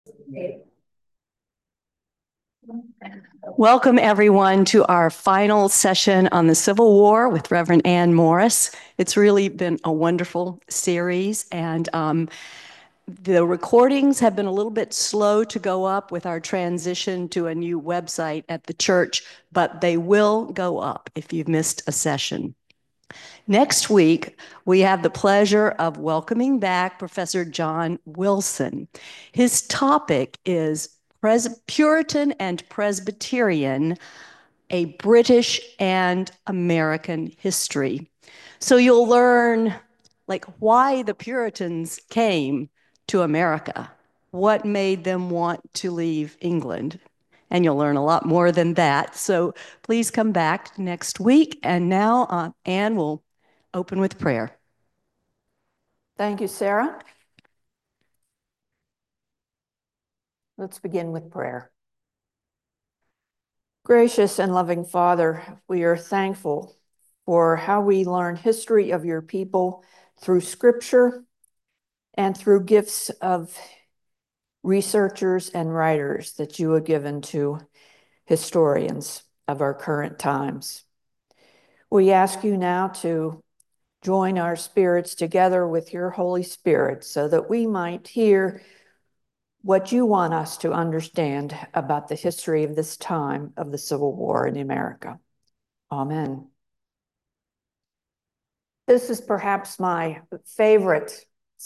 Welcome, everyone, to our final session on the Civil War with Reverend Ann Morris. It's really been a wonderful series, and the recordings have been a little bit slow to go up with our transition to a new website at the church, but they will go up if you've missed a session. Next week, we have the pleasure of welcoming back Professor John Wilson. His topic is Puritan and Presbyterian, a British and American history. So you'll learn why the Puritans came to America, what made them want to leave England. And you'll learn a lot more than that. So please come back next week. And now Anne will open with prayer. Thank you, Sarah. Let's begin with prayer. Gracious and loving Father, we are thankful for how we learn history of your people through Scripture and through gifts of researchers and writers that you have given to historians of our current times. We ask you now to join our spirits together with your Holy Spirit so that we might hear what you want us to understand about the history of this time of the Civil War in America. Amen. This is perhaps my favorite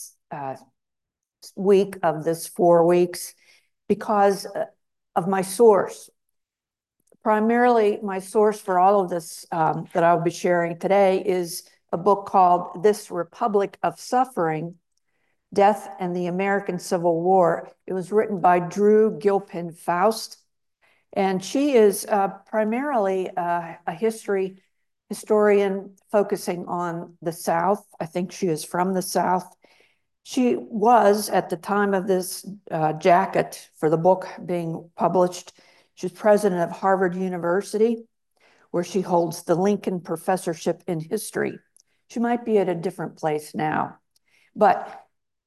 week of this 4 weeks because of my source. Primarily, my source for all of this that I'll be sharing today is a book called This Republic of Suffering, Death and the American Civil War. It was written by Drew Gilpin Faust, and she is primarily a historian focusing on the South. I think she is from the South. She was, at the time of this jacket for the book being published, she was president of Harvard University, where she holds the Lincoln Professorship in History. She might be at a different place now, but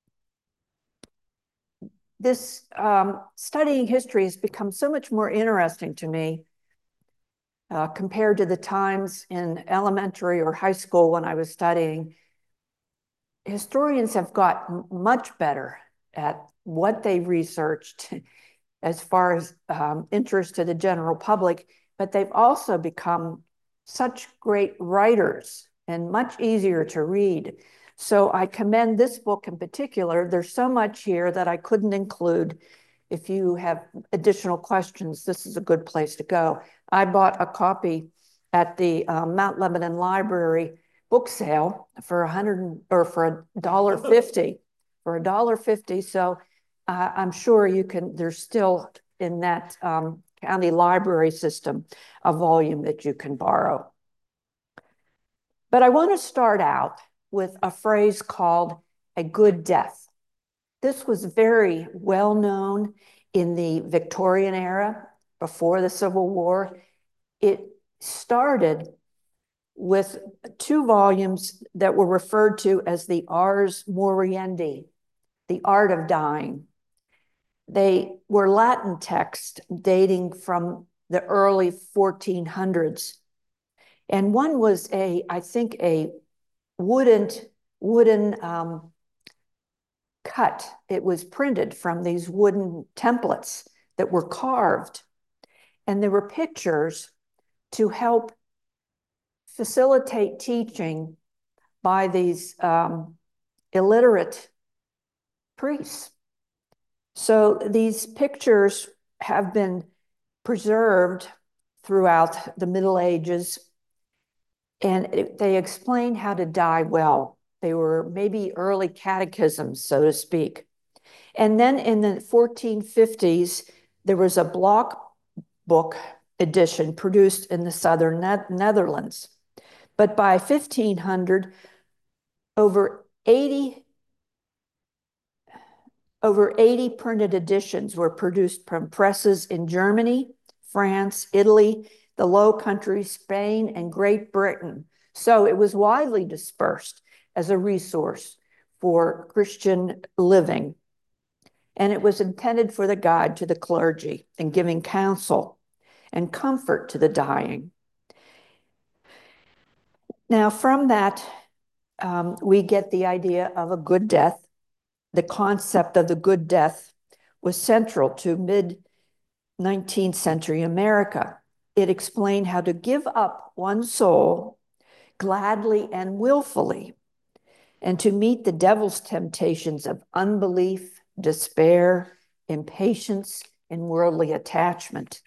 this studying history has become so much more interesting to me compared to the times in elementary or high school when I was studying. Historians have got much better at what they researched as far as interest to the general public, but they've also become such great writers and much easier to read. So I commend this book in particular. There's so much here that I couldn't include. If you have additional questions, this is a good place to go. I bought a copy at the Mount Lebanon Library book sale for $1.50. For $1.50. So I'm sure you can. There's still in that county library system a volume that you can borrow. But I want to start out with a phrase called a good death. This was very well known in the Victorian era, before the Civil War. It started with 2 volumes that were referred to as the Ars Moriendi, the art of dying. They were Latin texts dating from the early 1400s. And one was I think a wooden cut. It was printed from these wooden templates that were carved. And there were pictures to help facilitate teaching by these illiterate priests. So these pictures have been preserved throughout the Middle Ages, and they explain how to die well. They were maybe early catechisms, so to speak. And then in the 1450s, there was a block book edition produced in the southern Netherlands. But by 1500, over 80 printed editions were produced from presses in Germany, France, Italy, the Low Countries, Spain, and Great Britain. So it was widely dispersed as a resource for Christian living. and it was intended for the guide to the clergy in giving counsel and comfort to the dying. Now, from that, we get the idea of a good death. The concept of the good death was central to mid-19th century America. It explained how to give up one's soul gladly and willfully, and to meet the devil's temptations of unbelief, despair, impatience, and worldly attachment.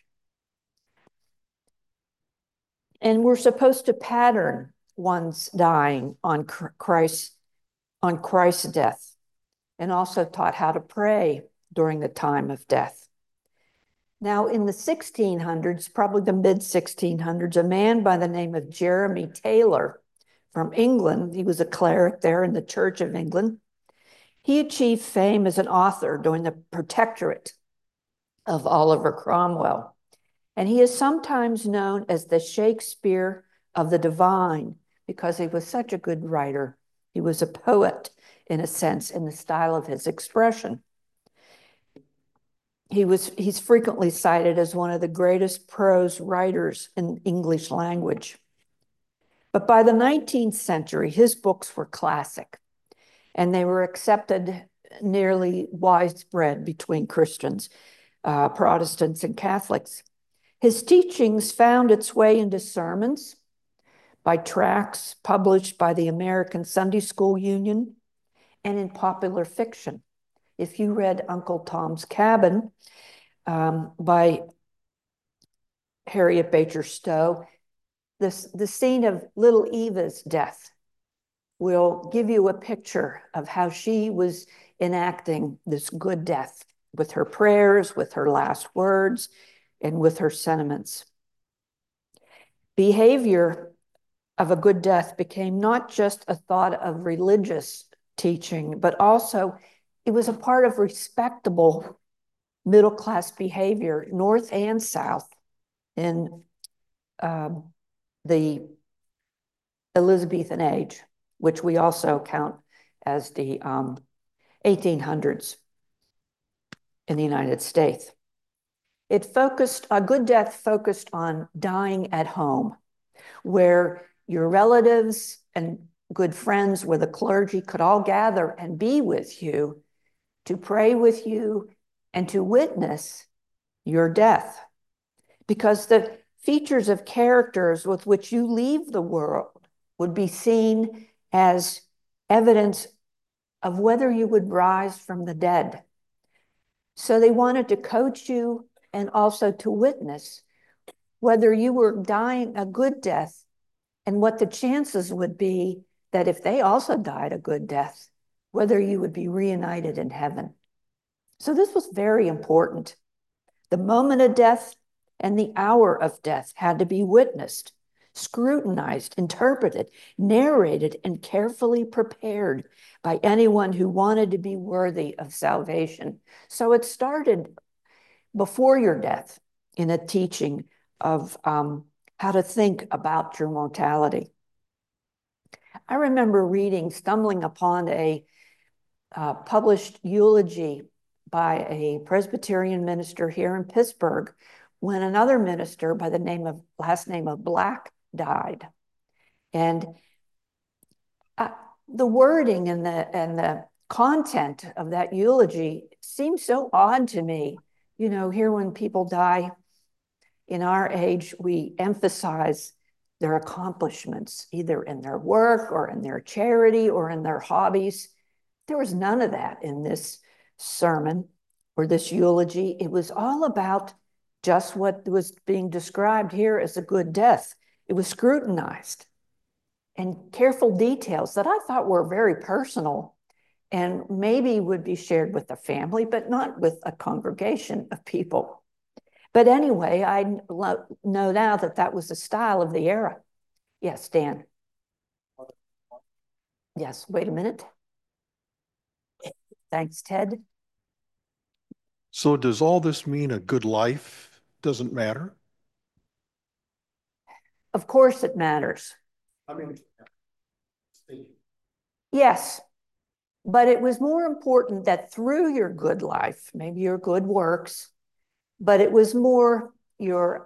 And we're supposed to pattern one's dying on Christ's death, and also taught how to pray during the time of death. Now, in the 1600s, probably the mid-1600s, a man by the name of Jeremy Taylor from England, he was a cleric there in the Church of England, he achieved fame as an author during the protectorate of Oliver Cromwell. And he is sometimes known as the Shakespeare of the divine because he was such a good writer. He was a poet, in a sense, in the style of his expression. He's frequently cited as one of the greatest prose writers in English language. But by the 19th century, his books were classic, and they were accepted nearly widespread between Christians, Protestants, and Catholics. His teachings found its way into sermons, by tracts published by the American Sunday School Union, and in popular fiction. If you read Uncle Tom's Cabin by Harriet Beecher Stowe, the scene of little Eva's death will give you a picture of how she was enacting this good death with her prayers, with her last words, and with her sentiments. Behavior of a good death became not just a thought of religious teaching, but also it was a part of respectable middle-class behavior, North and South, in the Elizabethan age, which we also count as the 1800s in the United States. A good death focused on dying at home, where your relatives and good friends, where the clergy could all gather and be with you, to pray with you, and to witness your death. Because the features of characters with which you leave the world would be seen as evidence of whether you would rise from the dead. So they wanted to coach you and also to witness whether you were dying a good death and what the chances would be that if they also died a good death, whether you would be reunited in heaven. So this was very important. The moment of death and the hour of death had to be witnessed, scrutinized, interpreted, narrated, and carefully prepared by anyone who wanted to be worthy of salvation. So it started before your death in a teaching of how to think about your mortality. I remember stumbling upon a published eulogy by a Presbyterian minister here in Pittsburgh when another minister by the last name of Black died. And the wording and the content of that eulogy seems so odd to me. You know, here when people die in our age, we emphasize their accomplishments, either in their work or in their charity or in their hobbies. There was none of that in this sermon or this eulogy. It was all about just what was being described here as a good death. It was scrutinized and careful details that I thought were very personal and maybe would be shared with the family, but not with a congregation of people. But anyway, I know now that that was the style of the era. Yes, Dan. Yes, wait a minute. Thanks, Ted. So does all this mean a good life doesn't matter? Of course it matters. I mean, Yes, But it was more important that through your good life, maybe your good works, but it was more your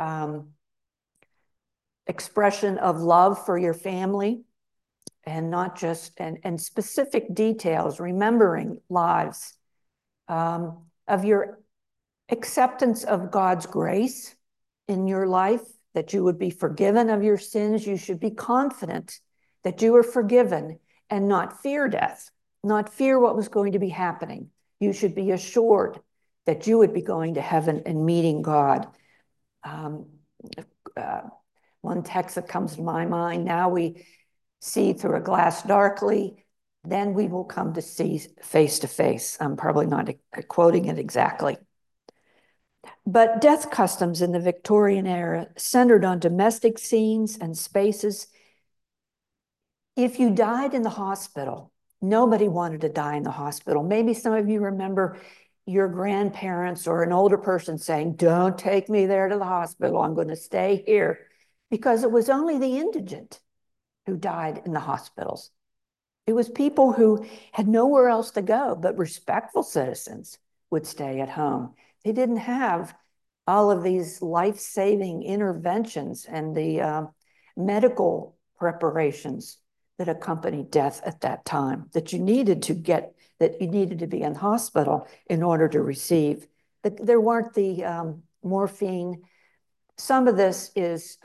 expression of love for your family, and not just, and specific details, remembering lives, of your acceptance of God's grace in your life, that you would be forgiven of your sins. You should be confident that you are forgiven and not fear death, not fear what was going to be happening. You should be assured that you would be going to heaven and meeting God. Um, one text that comes to my mind: now we see through a glass darkly, then we will come to see face to face. I'm probably not quoting it exactly. But death customs in the Victorian era centered on domestic scenes and spaces. If you died in the hospital, nobody wanted to die in the hospital. Maybe some of you remember your grandparents or an older person saying, "Don't take me there to the hospital, I'm going to stay here," because it was only the indigent who died in the hospitals. It was people who had nowhere else to go, but respectful citizens would stay at home. They didn't have all of these life-saving interventions and the medical preparations that accompanied death at that time, that you needed to be in hospital in order to receive. There weren't the morphine. Some of this is,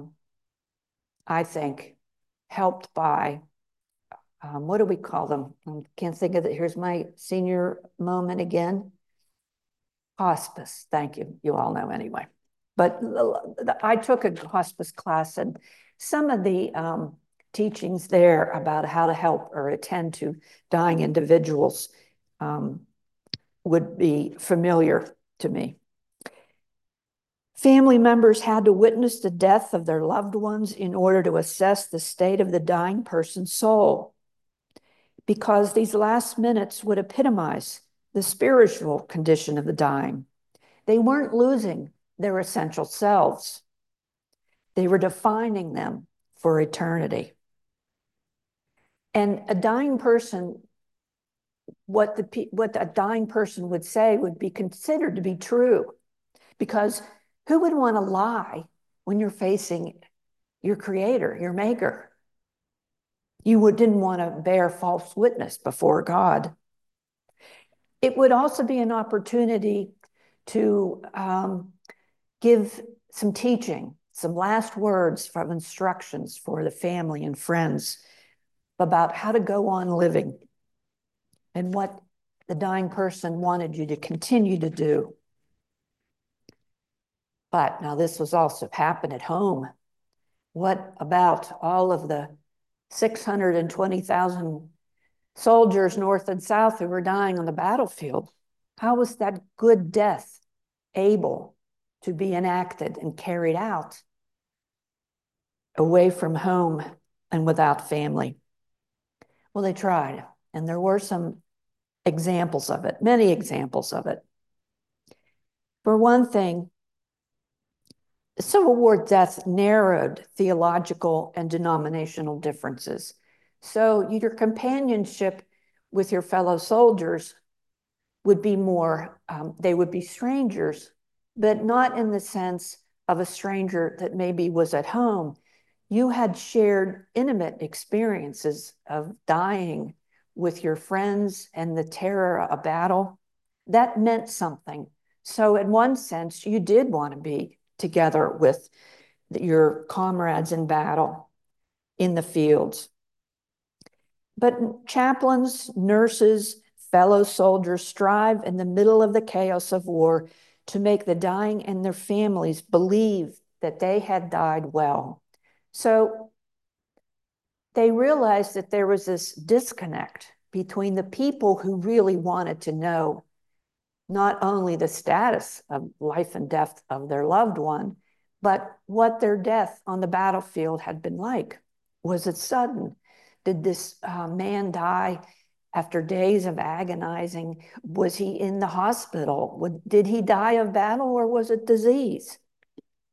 I think, helped by, what do we call them? I can't think of it. Here's my senior moment again. Hospice. Thank you. You all know anyway. But I took a hospice class, and some of the teachings there about how to help or attend to dying individuals would be familiar to me. Family members had to witness the death of their loved ones in order to assess the state of the dying person's soul, because these last minutes would epitomize the spiritual condition of the dying. They weren't losing their essential selves. They were defining them for eternity. And a dying person, what a dying person would say would be considered to be true, because who would want to lie when you're facing your creator, your maker? You didn't want to bear false witness before God. It would also be an opportunity to give some teaching, some last words from instructions for the family and friends about how to go on living and what the dying person wanted you to continue to do. But now this was also happen at home. What about all of the 620,000 soldiers north and south who were dying on the battlefield? How was that good death able to be enacted and carried out away from home and without family? Well, they tried, and there were some examples of it, many examples of it. For one thing, the Civil War death narrowed theological and denominational differences. So your companionship with your fellow soldiers would be more, they would be strangers, but not in the sense of a stranger that maybe was at home. You had shared intimate experiences of dying with your friends and the terror of battle. That meant something. So in one sense, you did want to be together with your comrades in battle in the fields. But chaplains, nurses, fellow soldiers strive in the middle of the chaos of war to make the dying and their families believe that they had died well. So they realized that there was this disconnect between the people who really wanted to know not only the status of life and death of their loved one, but what their death on the battlefield had been like. Was it sudden? Did this man die after days of agonizing? Was he in the hospital? Did he die of battle, or was it disease?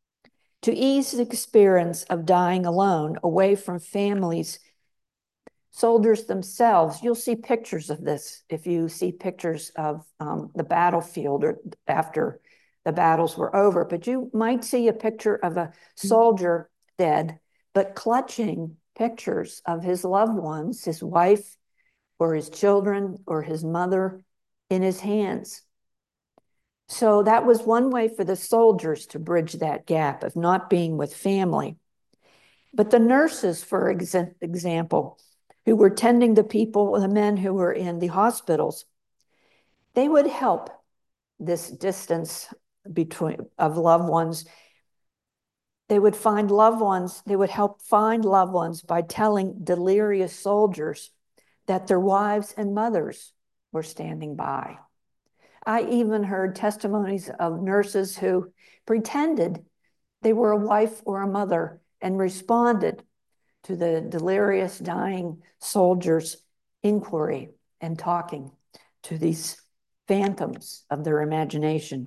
To ease the experience of dying alone, away from families Soldiers themselves, you'll see pictures of this if you see pictures of the battlefield or after the battles were over, but you might see a picture of a soldier dead, but clutching pictures of his loved ones, his wife or his children or his mother in his hands. So that was one way for the soldiers to bridge that gap of not being with family. But the nurses, for example, who were tending the people, the men who were in the hospitals, they would help this distance of loved ones. They would find loved ones, they would help find loved ones by telling delirious soldiers that their wives and mothers were standing by. I even heard testimonies of nurses who pretended they were a wife or a mother and responded to the delirious, dying soldiers' inquiry and talking to these phantoms of their imagination.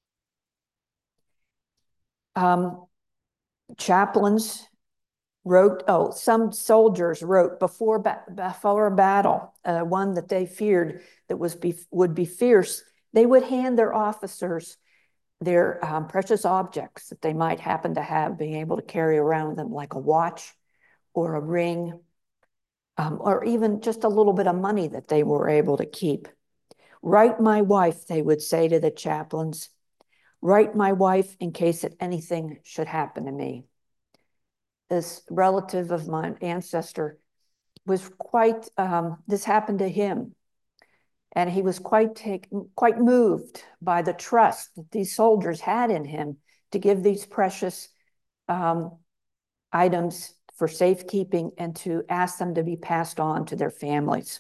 Chaplains wrote, some soldiers wrote before a battle, one that they feared that would be fierce. They would hand their officers their precious objects that they might happen to have, being able to carry around with them, like a watch or a ring, or even just a little bit of money that they were able to keep. Write my wife, they would say to the chaplains. Write my wife in case that anything should happen to me. This relative of my ancestor was quite, this happened to him. And he was quite moved by the trust that these soldiers had in him to give these precious items for safekeeping and to ask them to be passed on to their families.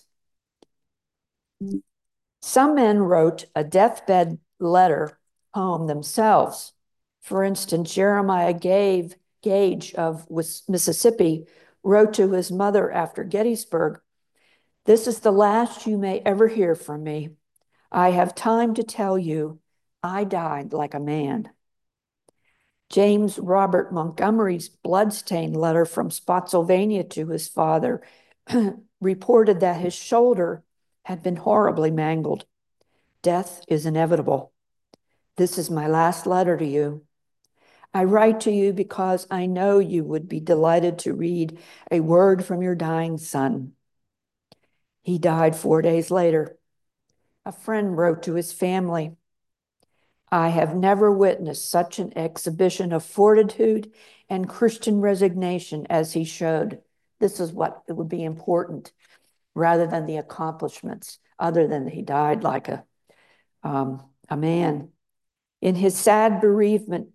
Some men wrote a deathbed letter poem themselves. For instance, Jeremiah Gage of Mississippi wrote to his mother after Gettysburg, "This is the last you may ever hear from me. I have time to tell you, I died like a man." James Robert Montgomery's bloodstained letter from Spotsylvania to his father reported that his shoulder had been horribly mangled. "Death is inevitable. This is my last letter to you. I write to you because I know you would be delighted to read a word from your dying son." He died 4 days later. A friend wrote to his family, "I have never witnessed such an exhibition of fortitude and Christian resignation as he showed." This is what it would be important, rather than the accomplishments, other than he died like a man. In this sad bereavement,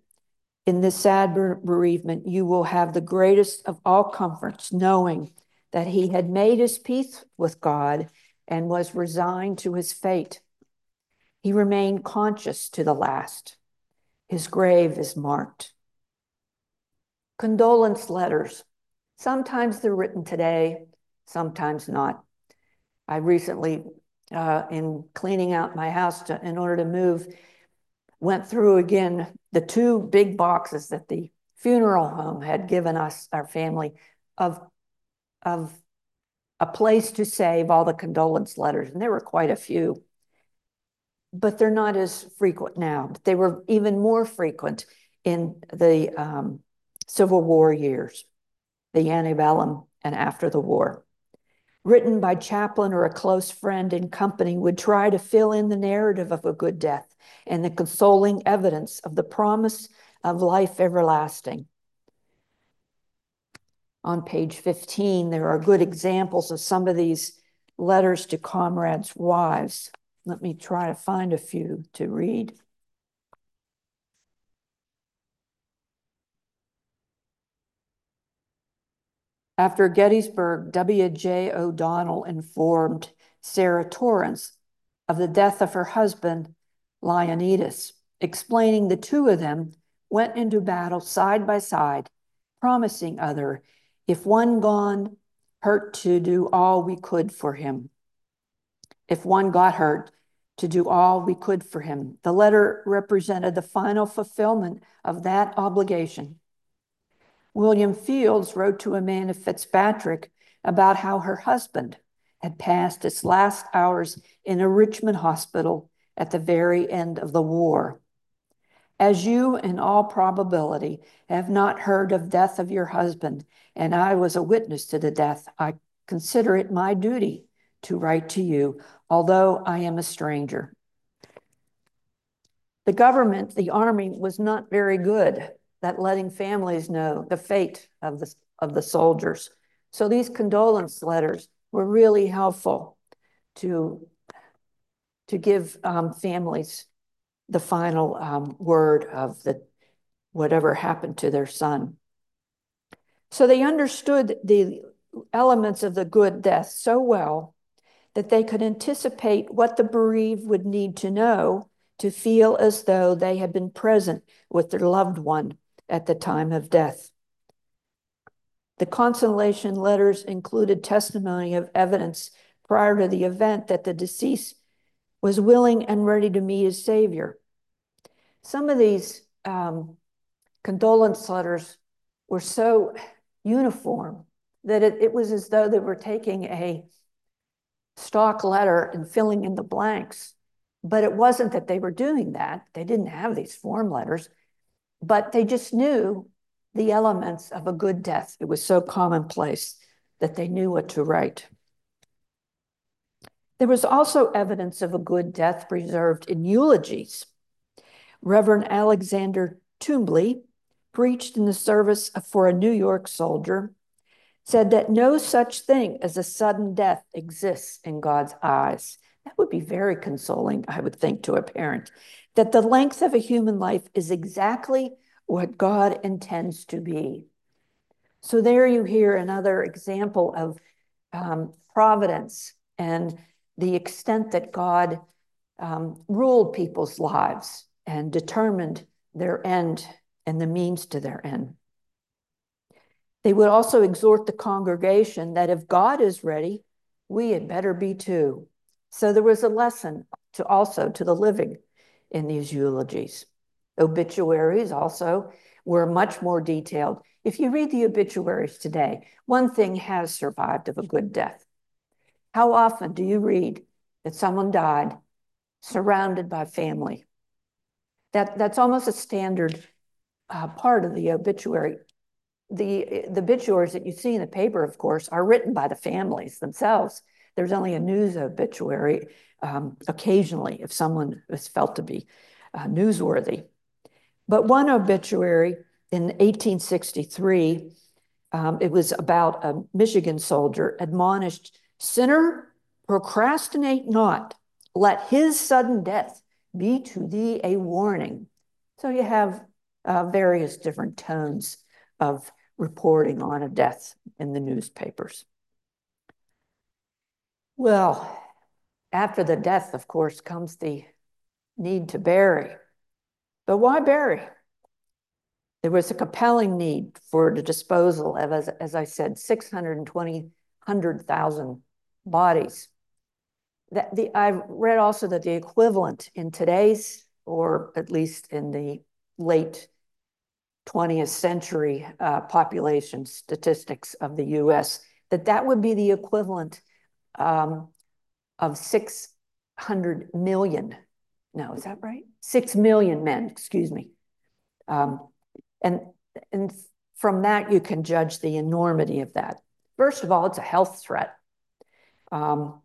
you will have the greatest of all comforts, knowing that he had made his peace with God and was resigned to his fate. He remained conscious to the last. His grave is marked. Condolence letters. Sometimes they're written today, sometimes not. I recently, in cleaning out my house in order to move, went through again the 2 big boxes that the funeral home had given us, our family, of a place to save all the condolence letters. And there were quite a few, but they're not as frequent now. They were even more frequent in the Civil War years, the antebellum and after the war. Written by chaplain or a close friend in company, would try to fill in the narrative of a good death and the consoling evidence of the promise of life everlasting. On page 15, there are good examples of some of these letters to comrades' wives. Let me try to find a few to read. After Gettysburg, W.J. O'Donnell informed Sarah Torrance of the death of her husband, Leonidas, explaining the 2 of them went into battle side by side, promising other, if one gone, hurt to do all we could for him. If one got hurt, to do all we could for him. The letter represented the final fulfillment of that obligation. William Fields wrote to Amanda Fitzpatrick about how her husband had passed his last hours in a Richmond hospital at the very end of the war. As you, in all probability, have not heard of death of your husband, and I was a witness to the death, I consider it my duty to write to you, although I am a stranger. The government, the army, was not very good at letting families know the fate of the soldiers. So these condolence letters were really helpful to give families the final word of whatever happened to their son. So they understood the elements of the good death so well that they could anticipate what the bereaved would need to know to feel as though they had been present with their loved one at the time of death. The consolation letters included testimony of evidence prior to the event that the deceased was willing and ready to meet his Savior. Some of these condolence letters were so uniform that it was as though they were taking a stock letter and filling in the blanks. But it wasn't that they were doing that. They didn't have these form letters, but they just knew the elements of a good death. It was so commonplace that they knew what to write. There was also evidence of a good death preserved in eulogies. Reverend Alexander Toombley preached in the service for a New York soldier, said that no such thing as a sudden death exists in God's eyes. That would be very consoling, I would think, to a parent, that the length of a human life is exactly what God intends to be. So there you hear another example of providence and the extent that God ruled people's lives and determined their end and the means to their end. They would also exhort the congregation that if God is ready, we had better be too. So there was a lesson also to the living in these eulogies. Obituaries also were much more detailed. If you read the obituaries today, one thing has survived of a good death. How often do you read that someone died surrounded by family? That's almost a standard part of the obituary. The obituaries that you see in the paper, of course, are written by the families themselves. There's only a news obituary occasionally if someone is felt to be newsworthy. But one obituary in 1863, it was about a Michigan soldier, admonished, "Sinner, procrastinate not. Let his sudden death be to thee a warning." So you have various different tones of reporting on a death in the newspapers. Well, after the death, of course, comes the need to bury. But why bury? There was a compelling need for the disposal of, as I said, 100,000 bodies. I've read also that the equivalent in today's, or at least in the late 20th century population statistics of the US, that would be the equivalent of 600 million. No, is that right? 6 million men, excuse me. And from that, you can judge the enormity of that. First of all, it's a health threat. We'll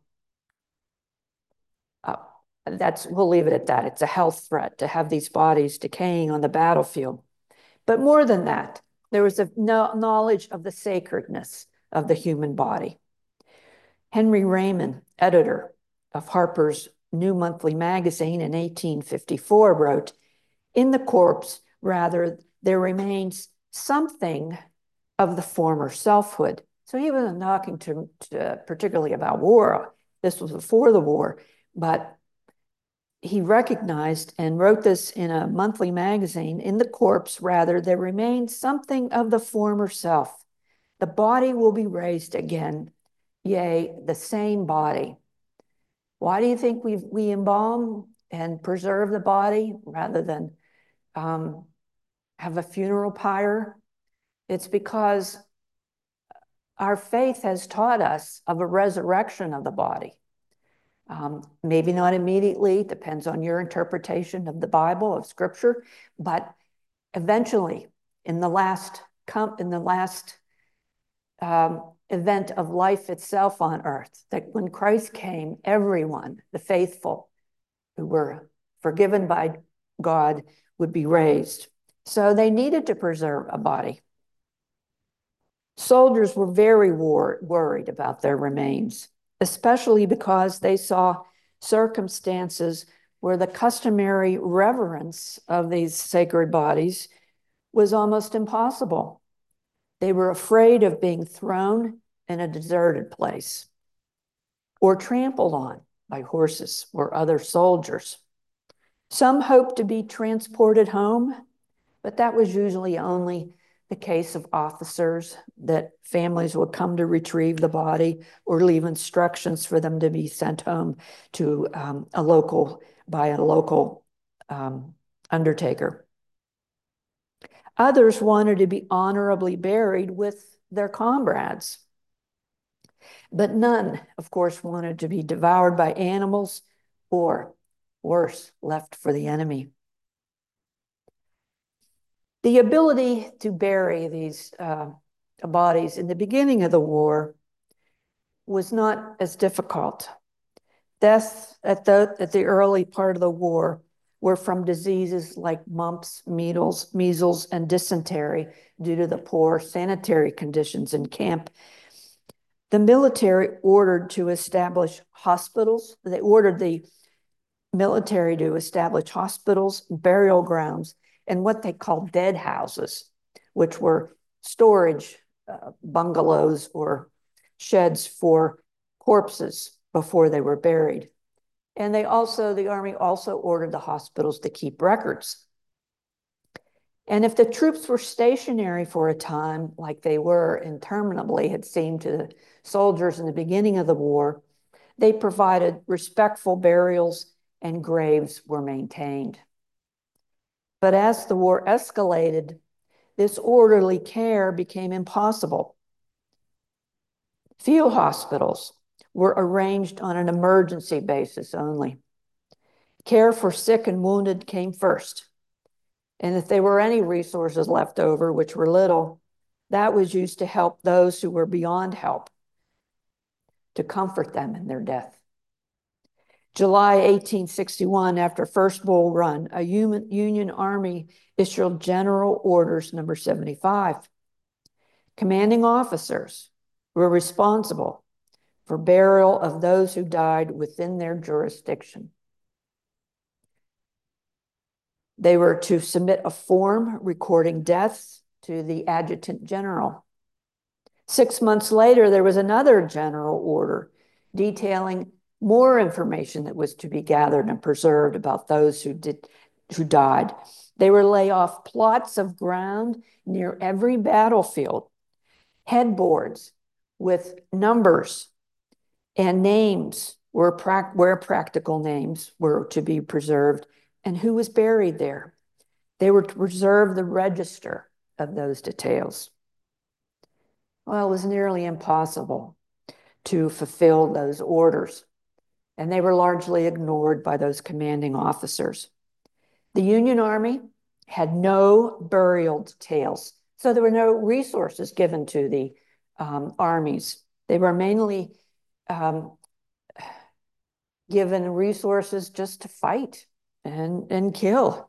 leave it at that. It's a health threat to have these bodies decaying on the battlefield. But more than that, there was a knowledge of the sacredness of the human body. Henry Raymond, editor of Harper's New Monthly Magazine in 1854, wrote, "In the corpse, rather, there remains something of the former selfhood." So he wasn't talking particularly about war. This was before the war, but he recognized and wrote this in a monthly magazine, "In the corpse, rather, there remains something of the former self. The body will be raised again, yea, the same body." Why do you think we embalm and preserve the body rather than have a funeral pyre? It's because our faith has taught us of a resurrection of the body. Maybe not immediately, depends on your interpretation of the Bible, of Scripture, but eventually, in the last event of life itself on earth, that when Christ came, everyone, the faithful who were forgiven by God, would be raised. So they needed to preserve a body. Soldiers were very worried about their remains, especially because they saw circumstances where the customary reverence of these sacred bodies was almost impossible. They were afraid of being thrown in a deserted place or trampled on by horses or other soldiers. Some hoped to be transported home, but that was usually only the case of officers, that families would come to retrieve the body or leave instructions for them to be sent home to a local undertaker. Others wanted to be honorably buried with their comrades. But none, of course, wanted to be devoured by animals or, worse, left for the enemy. The ability to bury these bodies in the beginning of the war was not as difficult. Deaths at the early part of the war were from diseases like mumps, measles, and dysentery due to the poor sanitary conditions in camp. The military ordered to establish hospitals. They ordered the military to establish hospitals, burial grounds, and what they called dead houses, which were storage bungalows or sheds for corpses before they were buried. And the Army also ordered the hospitals to keep records. And if the troops were stationary for a time, like they were interminably, it seemed to the soldiers in the beginning of the war, they provided respectful burials and graves were maintained. But as the war escalated, this orderly care became impossible. Field hospitals were arranged on an emergency basis only. Care for sick and wounded came first. And if there were any resources left over, which were little, that was used to help those who were beyond help, to comfort them in their death. July 1861, after First Bull Run, a Union Army issued General Orders number 75. Commanding officers were responsible for burial of those who died within their jurisdiction. They were to submit a form recording deaths to the Adjutant General. 6 months later, there was another general order detailing more information that was to be gathered and preserved about those who died. They were lay off plots of ground near every battlefield, headboards with numbers and names where practical names were to be preserved and who was buried there. They were to preserve the register of those details. Well, it was nearly impossible to fulfill those orders, and they were largely ignored by those commanding officers. The Union Army had no burial details, so there were no resources given to the armies. They were mainly given resources just to fight and kill.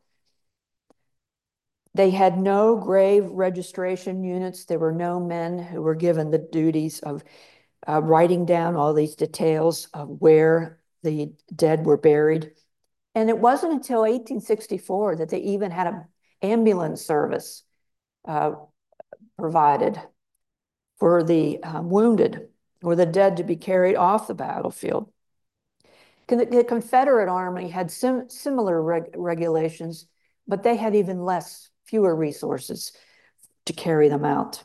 They had no grave registration units. There were no men who were given the duties of writing down all these details of where the dead were buried. And it wasn't until 1864 that they even had an ambulance service provided for the wounded or the dead to be carried off the battlefield. The Confederate Army had similar regulations, but they had even fewer resources to carry them out.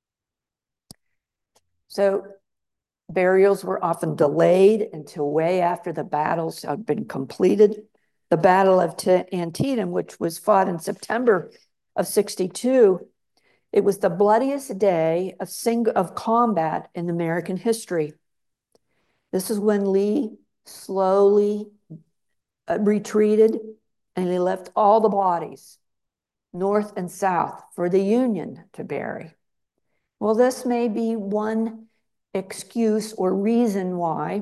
So burials were often delayed until way after the battles had been completed. The Battle of Antietam, which was fought in September of 62, It was the bloodiest day of combat in American history. This is when Lee slowly retreated, and he left all the bodies, north and south, for the Union to bury. Well, this may be one excuse or reason why,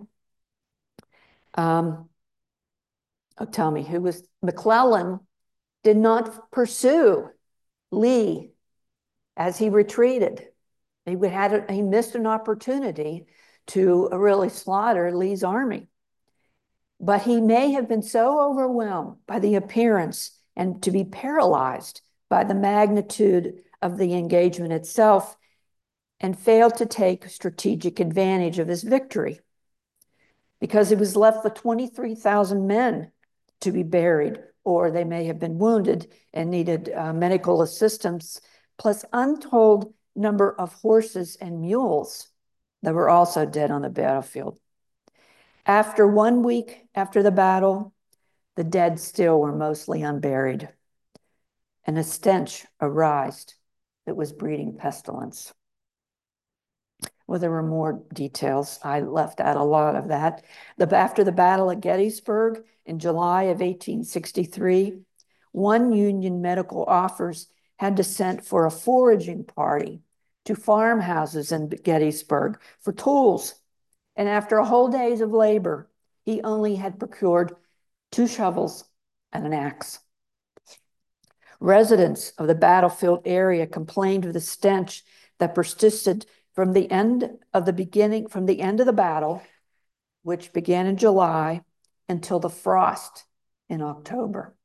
tell me, McClellan did not pursue Lee as he retreated. He missed an opportunity to really slaughter Lee's army. But he may have been so overwhelmed by the appearance and to be paralyzed by the magnitude of the engagement itself and failed to take strategic advantage of his victory, because he was left with 23,000 men to be buried, or they may have been wounded and needed medical assistance, plus untold number of horses and mules that were also dead on the battlefield. After 1 week after the battle, the dead still were mostly unburied, and a stench arose that was breeding pestilence. Well, there were more details. I left out a lot of that. After the Battle of Gettysburg in July of 1863, one Union medical officers had to send for a foraging party to farmhouses in Gettysburg for tools. And after a whole days of labor, he only had procured 2 shovels and an axe. Residents of the battlefield area complained of the stench that persisted from the end of the battle, which began in July, until the frost in October.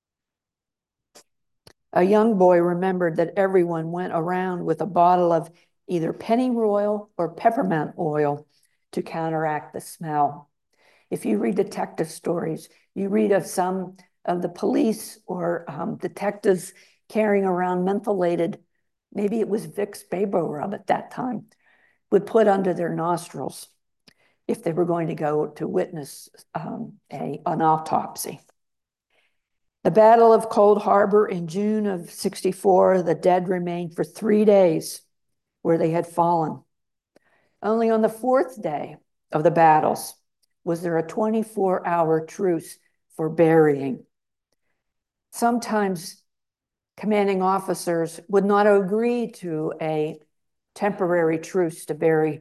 A young boy remembered that everyone went around with a bottle of either pennyroyal or peppermint oil to counteract the smell. If you read detective stories, you read of some of the police or detectives carrying around mentholated, maybe it was Vicks Vapor Rub at that time, would put under their nostrils if they were going to go to witness an autopsy. The Battle of Cold Harbor in June of '64, the dead remained for 3 days where they had fallen. Only on the 4th day of the battles was there a 24-hour truce for burying. Sometimes commanding officers would not agree to a temporary truce to bury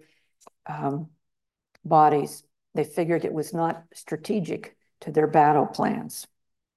bodies. They figured it was not strategic to their battle plans.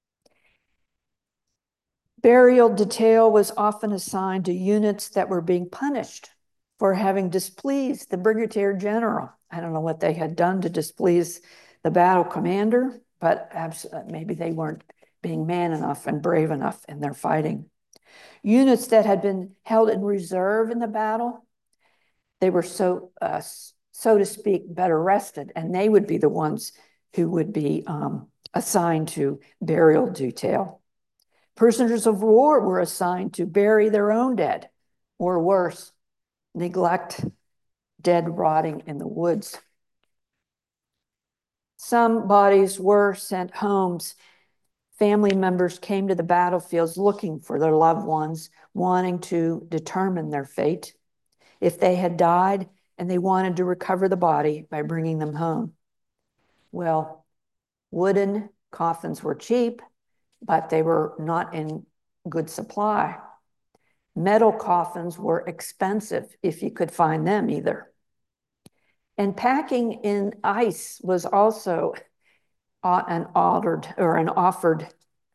Burial detail was often assigned to units that were being punished for having displeased the brigadier general. I don't know what they had done to displease the battle commander, but maybe they weren't being man enough and brave enough in their fighting. Units that had been held in reserve in the battle, they were so to speak, better rested, and they would be the ones who would be assigned to burial detail. Prisoners of war were assigned to bury their own dead, or worse, neglect dead rotting in the woods. Some bodies were sent homes. Family members came to the battlefields looking for their loved ones, wanting to determine their fate. If they had died and they wanted to recover the body by bringing them home. Well, wooden coffins were cheap, but they were not in good supply. Metal coffins were expensive if you could find them either. And packing in ice was also an offered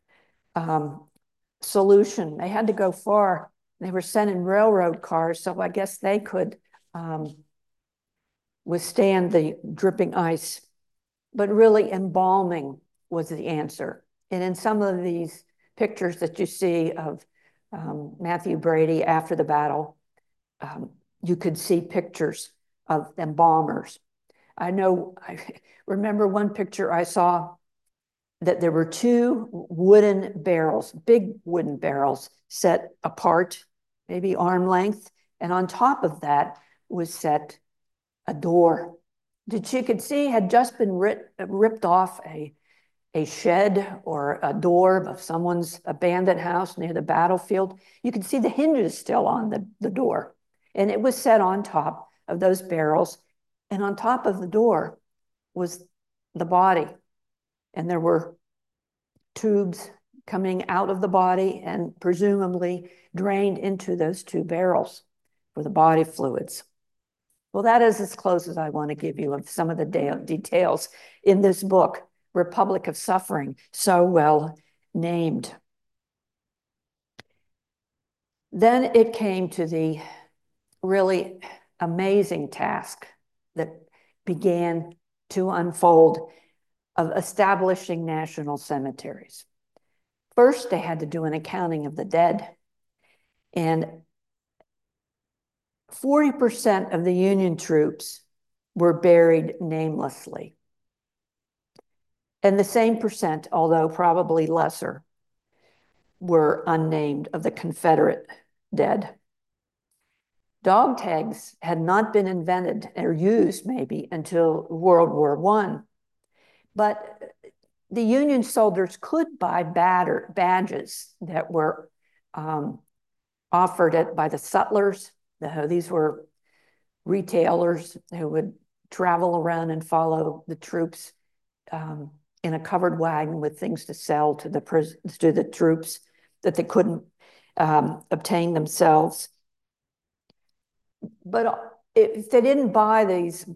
solution. They had to go far. They were sent in railroad cars, so I guess they could withstand the dripping ice. But really, embalming was the answer. And in some of these pictures that you see of Matthew Brady after the battle, you could see pictures of embalmers. I remember one picture I saw that there were 2 wooden barrels, big wooden barrels set apart, maybe arm length, and on top of that was set a door that you could see had just been ripped off a a shed or a door of someone's abandoned house near the battlefield, you can see the hinges still on the door. And it was set on top of those barrels. And on top of the door was the body. And there were tubes coming out of the body and presumably drained into those two barrels for the body fluids. Well, that is as close as I want to give you of some of the details in this book, Republic of Suffering, so well named. Then it came to the really amazing task that began to unfold of establishing national cemeteries. First, they had to do an accounting of the dead. And 40% of the Union troops were buried namelessly. And the same percent, although probably lesser, were unnamed of the Confederate dead. Dog tags had not been invented or used maybe until World War I. But the Union soldiers could buy badges that were offered by the sutlers. These were retailers who would travel around and follow the troops in a covered wagon with things to sell to the troops that they couldn't obtain themselves. But if they didn't buy these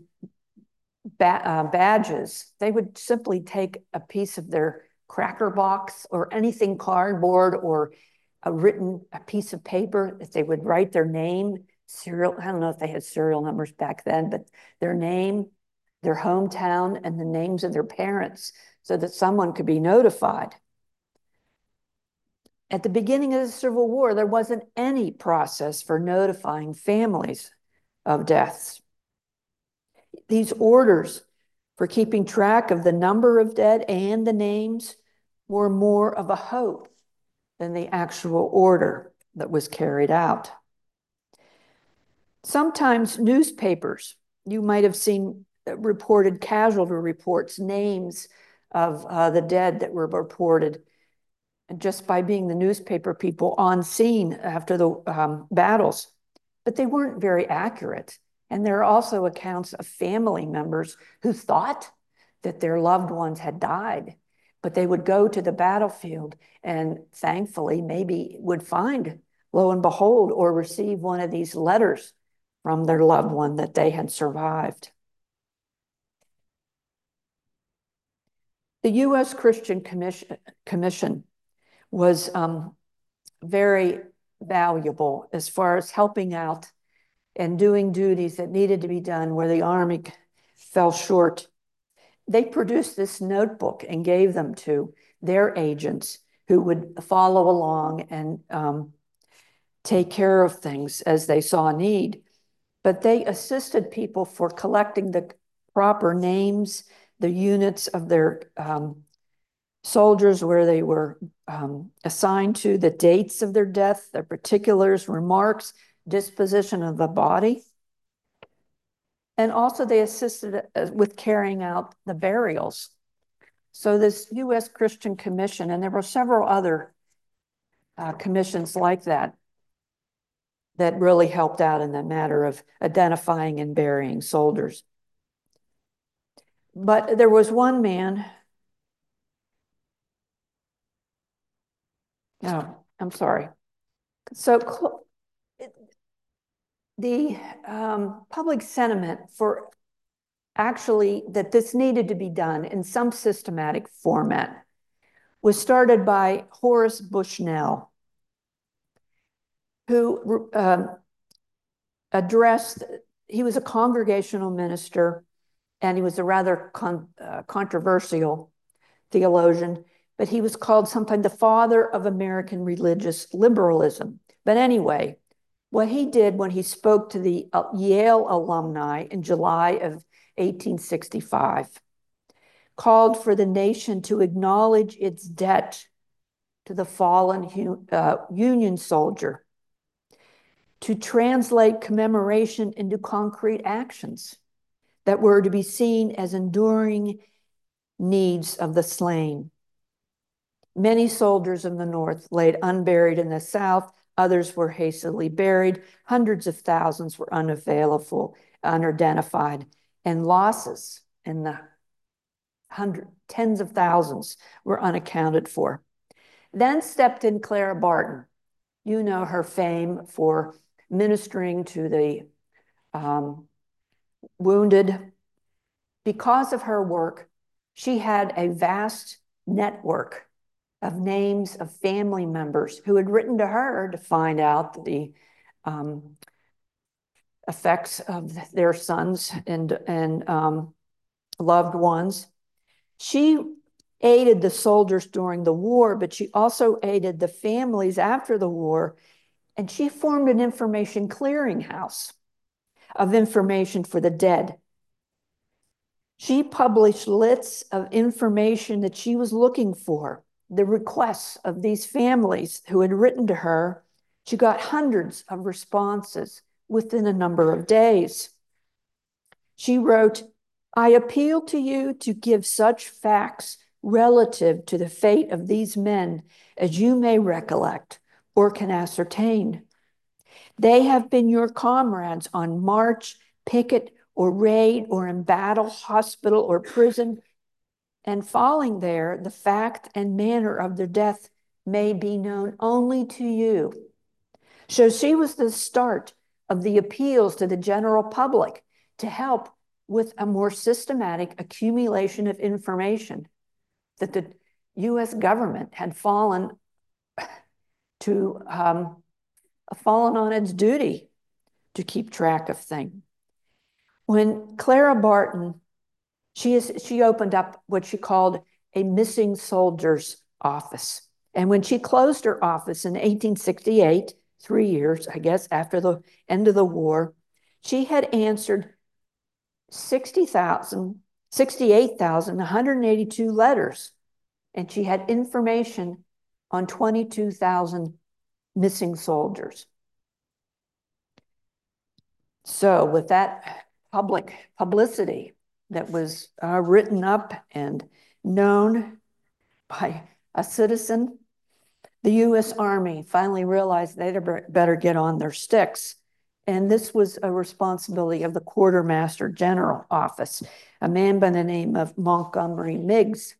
badges, they would simply take a piece of their cracker box or anything cardboard or a piece of paper that they would write their name, serial. I don't know if they had serial numbers back then, but their name, their hometown, and the names of their parents so that someone could be notified. At the beginning of the Civil War, there wasn't any process for notifying families of deaths. These orders for keeping track of the number of dead and the names were more of a hope than the actual order that was carried out. Sometimes newspapers, you might have seen reported casualty reports, names of the dead that were reported just by being the newspaper people on scene after the battles. But they weren't very accurate. And there are also accounts of family members who thought that their loved ones had died, but they would go to the battlefield and thankfully maybe would find, lo and behold, or receive one of these letters from their loved one that they had survived. The U.S. Christian Commission was very valuable as far as helping out and doing duties that needed to be done where the Army fell short. They produced this notebook and gave them to their agents who would follow along and take care of things as they saw need. But they assisted people for collecting the proper names, the units of their soldiers where they were assigned to, the dates of their death, their particulars, remarks, disposition of the body. And also they assisted with carrying out the burials. So this U.S. Christian Commission, and there were several other commissions like that really helped out in the matter of identifying and burying soldiers. But there was one man, no, I'm sorry. So the public sentiment for actually that this needed to be done in some systematic format was started by Horace Bushnell, who he was a congregational minister, and he was a rather controversial theologian, but he was called sometimes the father of American religious liberalism. But anyway, what he did when he spoke to the Yale alumni in July of 1865 called for the nation to acknowledge its debt to the fallen Union soldier, to translate commemoration into concrete actions that were to be seen as enduring needs of the slain. Many soldiers in the North laid unburied in the South. Others were hastily buried. Hundreds of thousands were unavailable, unidentified, and losses in the tens of thousands were unaccounted for. Then stepped in Clara Barton. You know her fame for ministering to the wounded. Because of her work, she had a vast network of names of family members who had written to her to find out the effects of their sons and loved ones. She aided the soldiers during the war, but she also aided the families after the war, and she formed an information clearinghouse of information for the dead. She published lists of information that she was looking for, the requests of these families who had written to her. She got hundreds of responses within a number of days. She wrote, "I appeal to you to give such facts relative to the fate of these men as you may recollect or can ascertain. They have been your comrades on march, picket, or raid, or in battle, hospital, or prison, and falling there, the fact and manner of their death may be known only to you." So she was the start of the appeals to the general public to help with a more systematic accumulation of information that the US government had fallen on its duty to keep track of things. When Clara Barton, she opened up what she called a missing soldiers office. And when she closed her office in 1868, 3 years, I guess, after the end of the war, she had answered 68,182 letters. And she had information on 22,000 missing soldiers. So with that publicity that was written up and known by a citizen, the US Army finally realized they'd better get on their sticks. And this was a responsibility of the Quartermaster General Office, a man by the name of Montgomery Meigs.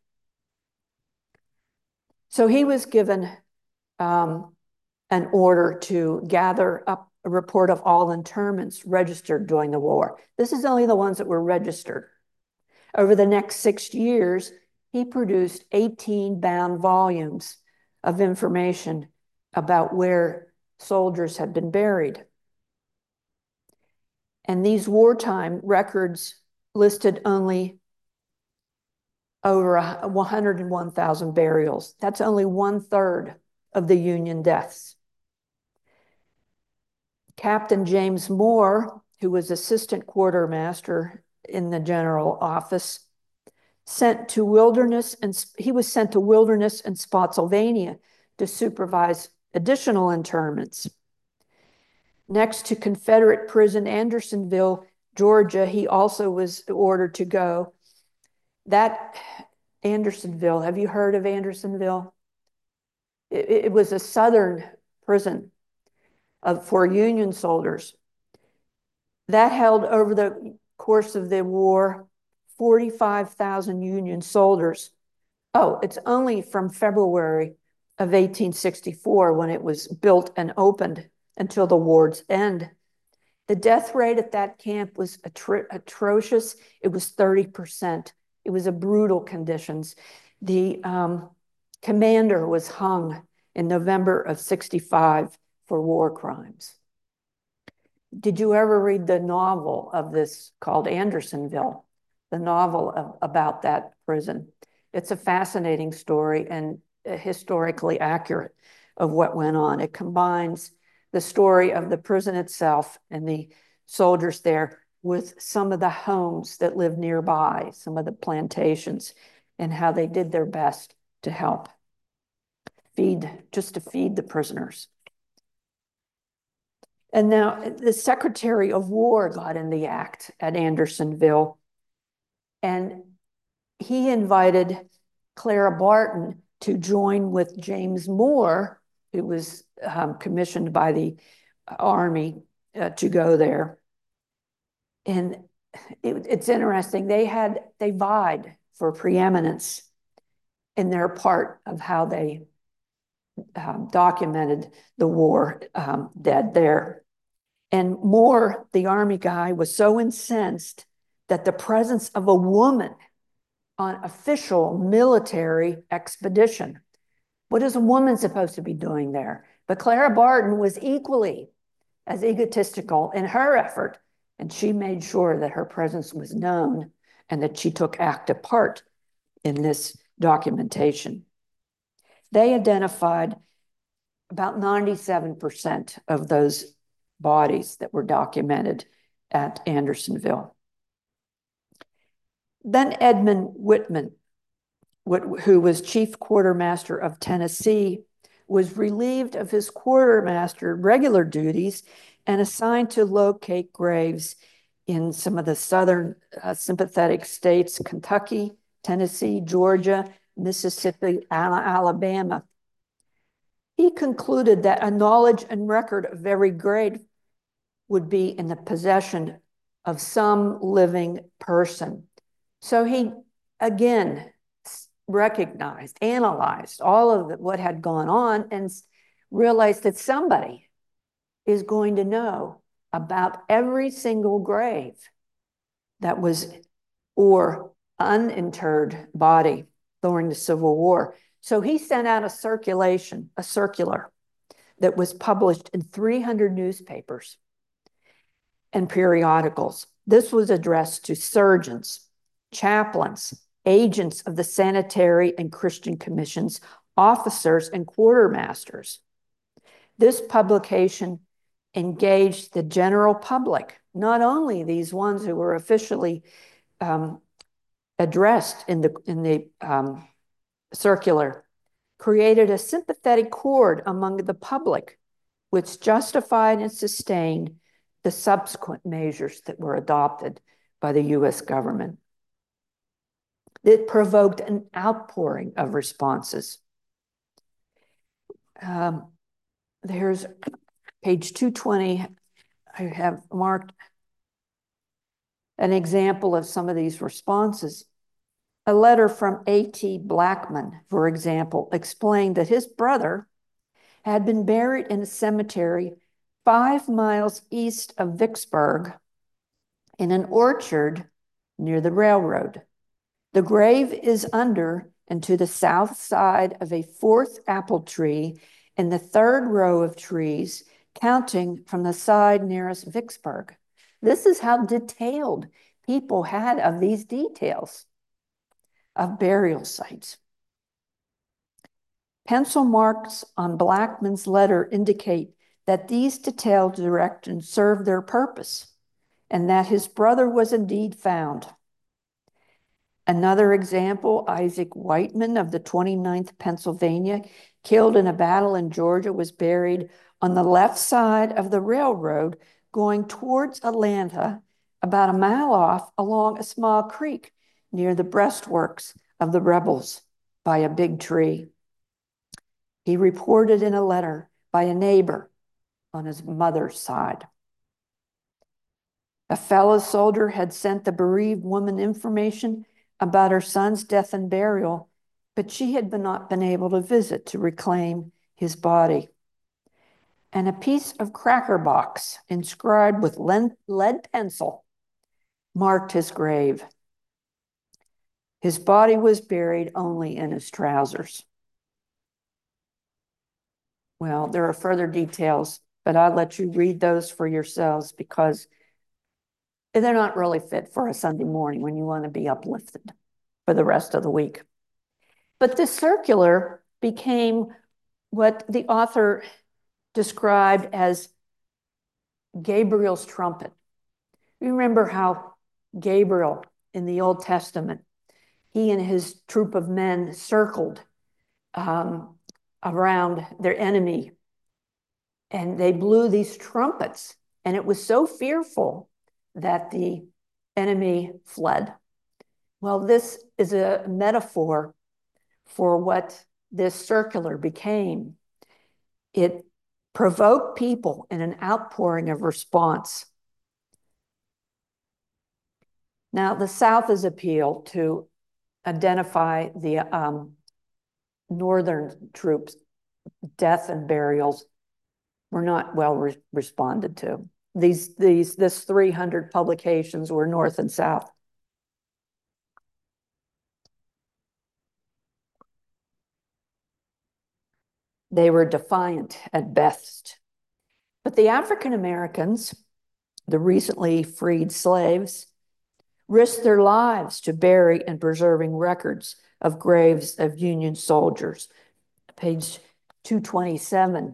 So he was given an order to gather up a report of all internments registered during the war. This is only the ones that were registered. Over the next 6 years, he produced 18 bound volumes of information about where soldiers had been buried. And these wartime records listed only over 101,000 burials. That's only 1/3 of the Union deaths. Captain James Moore, who was assistant quartermaster in the general office, he was sent to Wilderness and Spotsylvania to supervise additional internments. Next to Confederate prison Andersonville, Georgia, he also was ordered to go. That Andersonville, have you heard of Andersonville? It was a Southern prison for Union soldiers. That held over the course of the war 45,000 Union soldiers. Oh, it's only from February of 1864 when it was built and opened until the war's end. The death rate at that camp was atrocious. It was 30%. It was a brutal conditions. The commander was hung in November of 65 for war crimes. Did you ever read the novel of this called Andersonville? The novel about that prison. It's a fascinating story and historically accurate of what went on. It combines the story of the prison itself and the soldiers there with some of the homes that lived nearby, some of the plantations, and how they did their best to help feed the prisoners. And now the Secretary of War got in the act at Andersonville, and he invited Clara Barton to join with James Moore, who was commissioned by the Army to go there. And it's interesting. They vied for preeminence in their part of how they documented the war dead there. And Moore, the Army guy, was so incensed that the presence of a woman on official military expedition. What is a woman supposed to be doing there? But Clara Barton was equally as egotistical in her effort, and she made sure that her presence was known and that she took active part in this documentation. They identified about 97% of those bodies that were documented at Andersonville. Then Edmund Whitman, who was chief quartermaster of Tennessee, was relieved of his quartermaster regular duties and assigned to locate graves in some of the southern sympathetic states, Kentucky, Tennessee, Georgia, Mississippi, Alabama. He concluded that a knowledge and record of every grave would be in the possession of some living person. So he, again, recognized, analyzed all of what had gone on and realized that somebody is going to know about every single grave that was or uninterred body during the Civil War. So he sent out a circular that was published in 300 newspapers and periodicals. This was addressed to surgeons, chaplains, agents of the sanitary and Christian commissions, officers, and quartermasters. This publication engaged the general public, not only these ones who were officially addressed in the circular, created a sympathetic chord among the public, which justified and sustained the subsequent measures that were adopted by the U.S. government. It provoked an outpouring of responses. There's page 220. I have marked an example of some of these responses. A letter from A.T. Blackman, for example, explained that his brother had been buried in a cemetery 5 miles east of Vicksburg in an orchard near the railroad. The grave is under and to the south side of a 4th apple tree in the 3rd row of trees, counting from the side nearest Vicksburg. This is how detailed people had of these details of burial sites. Pencil marks on Blackman's letter indicate that these detailed directions served their purpose and that his brother was indeed found. Another example, Isaac Whiteman of the 29th Pennsylvania, killed in a battle in Georgia, was buried on the left side of the railroad going towards Atlanta, about a mile off along a small creek near the breastworks of the rebels by a big tree. He reported in a letter by a neighbor on his mother's side. A fellow soldier had sent the bereaved woman information about her son's death and burial, but she had not been able to visit to reclaim his body. And a piece of cracker box inscribed with lead pencil marked his grave. His body was buried only in his trousers. Well, there are further details, but I'll let you read those for yourselves because they're not really fit for a Sunday morning when you want to be uplifted for the rest of the week. But this circular became what the author described as Gabriel's trumpet. You remember how Gabriel in the Old Testament, he and his troop of men circled around their enemy, and they blew these trumpets, and it was so fearful that the enemy fled. Well, this is a metaphor for what this circular became. It provoked people in an outpouring of response. Now, the South's appeal to identify the Northern troops' death and burials were not well responded to. This 300 publications were North and South. They were defiant at best. But the African Americans, the recently freed slaves, risked their lives to bury and preserving records of graves of Union soldiers. Page 227.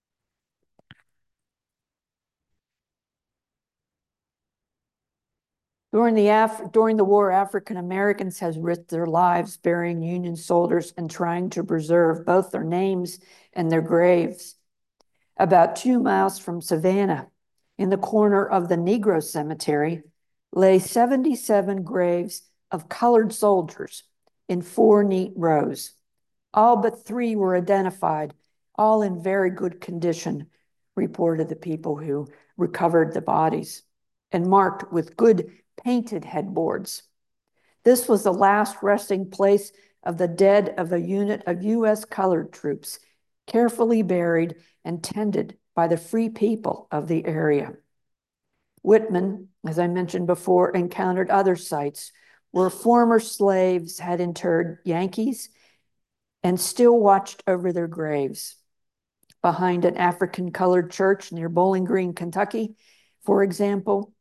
During the war, African Americans has risked their lives burying Union soldiers and trying to preserve both their names and their graves. About 2 miles from Savannah, in the corner of the Negro Cemetery, lay 77 graves of colored soldiers in 4 neat rows. All but 3 were identified, all in very good condition, reported the people who recovered the bodies, and marked with good painted headboards. This was the last resting place of the dead of a unit of U.S. colored troops, carefully buried and tended by the free people of the area. Whitman, as I mentioned before, encountered other sites where former slaves had interred Yankees and still watched over their graves. Behind an African colored church near Bowling Green, Kentucky, for example,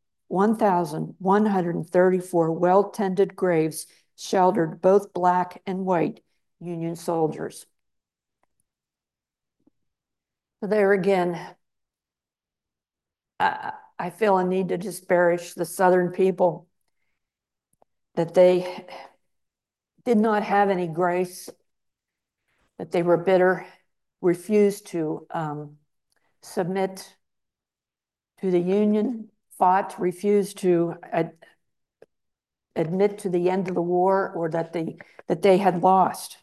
1,134 well-tended graves sheltered both Black and white Union soldiers. So there again, I feel a need to disparage the Southern people, that they did not have any grace, that they were bitter, refused to submit to the Union, fought, refused to admit to the end of the war, or that they had lost.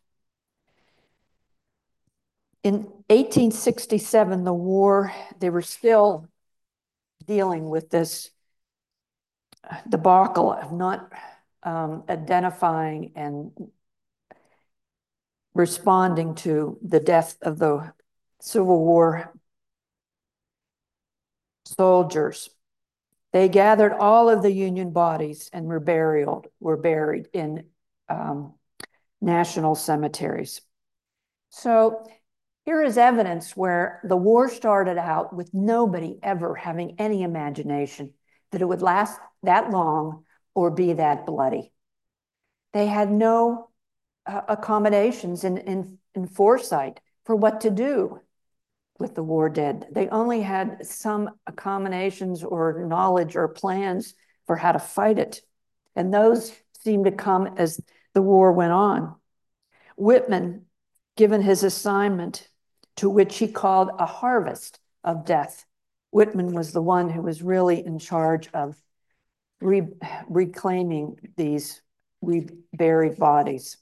In 1867, the war, they were still dealing with this debacle of not identifying and responding to the death of the Civil War soldiers. They gathered all of the Union bodies and were buried in national cemeteries. So here is evidence where the war started out with nobody ever having any imagination that it would last that long or be that bloody. They had no accommodations in foresight for what to do with the war dead. They only had some accommodations or knowledge or plans for how to fight it. And those seemed to come as the war went on. Whitman, given his assignment, to which he called a harvest of death, Whitman was the one who was really in charge of reclaiming these buried bodies.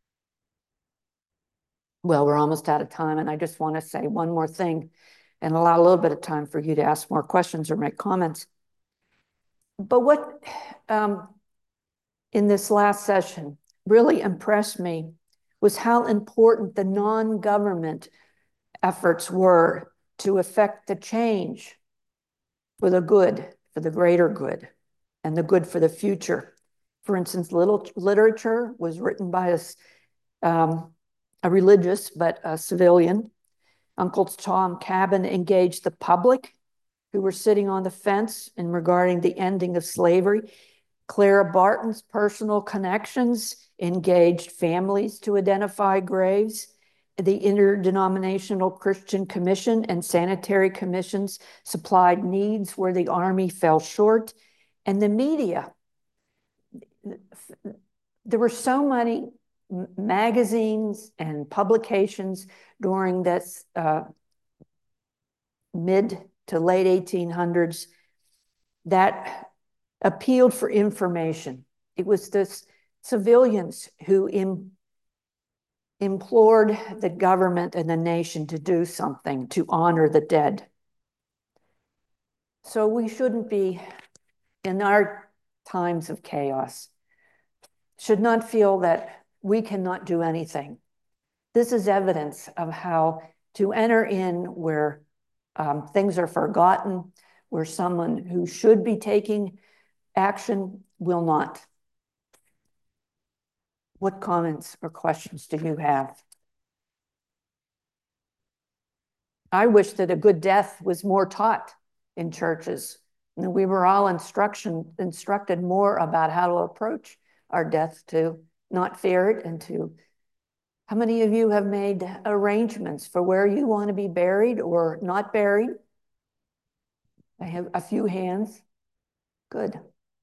Well, we're almost out of time, and I just want to say one more thing and allow a little bit of time for you to ask more questions or make comments. But what in this last session really impressed me was how important the non-government efforts were to affect the change for the good, for the greater good, and the good for the future. For instance, literature was written by a religious, but a civilian. Uncle Tom Cabin engaged the public who were sitting on the fence in regarding the ending of slavery. Clara Barton's personal connections engaged families to identify graves. The Interdenominational Christian Commission and sanitary commissions supplied needs where the Army fell short. And the media, there were so many magazines and publications during this mid to late 1800s that appealed for information. It was this civilians who implored the government and the nation to do something to honor the dead. So we shouldn't be, in our times of chaos, should not feel that we cannot do anything. This is evidence of how to enter in where things are forgotten, where someone who should be taking action will not. What comments or questions do you have? I wish that a good death was more taught in churches. And we were all instructed more about how to approach our death, to not fear it, and to, how many of you have made arrangements for where you want to be buried or not buried? I have a few hands. Good.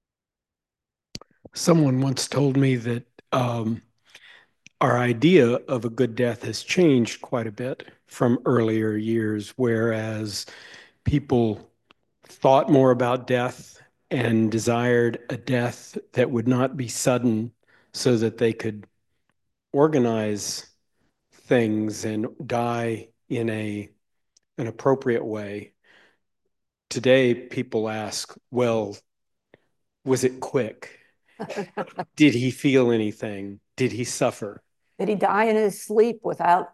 Someone once told me that our idea of a good death has changed quite a bit from earlier years, whereas people thought more about death and desired a death that would not be sudden so that they could organize things and die in an appropriate way. Today, people ask, well, was it quick? Did he feel anything? Did he suffer? Did he die in his sleep without,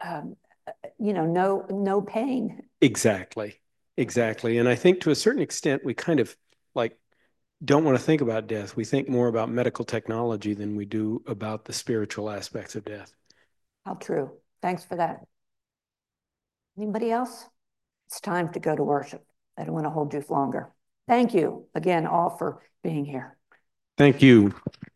no pain? Exactly. Exactly. And I think to a certain extent, we kind of like don't want to think about death. We think more about medical technology than we do about the spiritual aspects of death. How true. Thanks for that. Anybody else? It's time to go to worship. I don't want to hold you longer. Thank you again all for being here. Thank you.